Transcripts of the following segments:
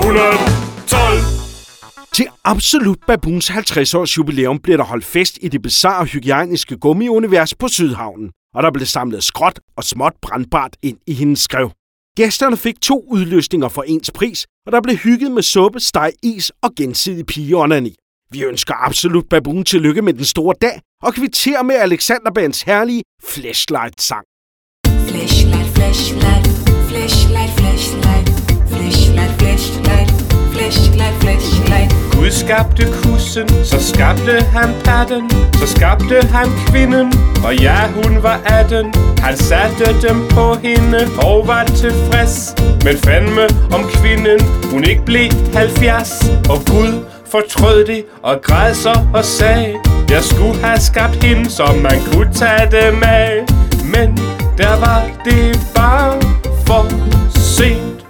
112. Til Absolut Baboons 50-års jubilæum blev der holdt fest i det bizarre hygiejniske gummiunivers på Sydhavnen, og der blev samlet skråt og småt brandbart ind i hendes skrev. Gæsterne fik 2 udløsninger for ens pris, og der blev hygget med suppe, steg, is og gensidig pigeonani. Vi ønsker Absolut Baboon tillykke med den store dag, og kvitterer med Alexander Bands herlige Flashlight-sang. Flashlight, flashlight, flashlight, flashlight, flashlight, flashlight, flashlight, flashlight. Gud skabte kussen, så skabte han patten, så skabte han kvinden, og ja, hun var 18. Han satte dem på hende og var tilfreds, men fandme om kvinden, hun ikke blev 70. Og Gud fortrød det og græd så og sagde, jeg skulle have skabt hende, så man kunne tage dem af. Men der var det bare for sent.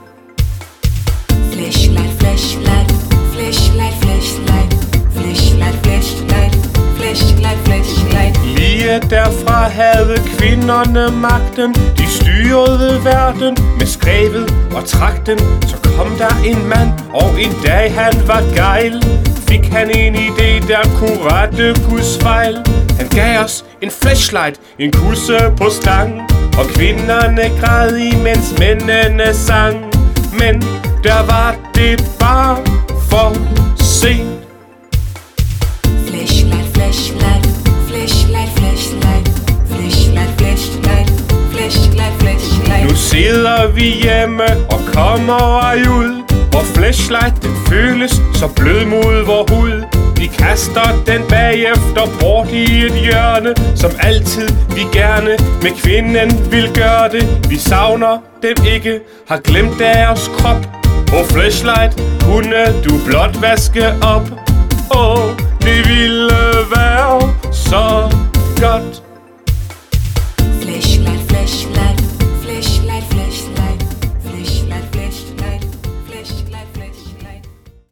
Flashlight, flashlight, flashlight, flashlight, flashlight, flashlight, flashlight, flashlight. Lige derfra havde kvinderne magten. De styrede verden med skrevet og trakten. Så kom der en mand, og en dag han var gejl. Fik han en idé, der kunne rette Guds fejl. Han gav os en flashlight, en kusse på stang, og kvinderne græd imens mændene sang. Men der var det bare for sent. Flashlight, flashlight, flashlight, flashlight, flashlight, flashlight, flashlight, flashlight. Nu sidder vi hjemme og kommer ej ud, hvor flashlight den føles så blød mod vor hud. Vi kaster den bagefter bort i et hjørne, som altid vi gerne med kvinden vil gøre det. Vi savner dem ikke, har glemt deres krop. Og flashlight kunne du blot vaske op. Det ville være så godt.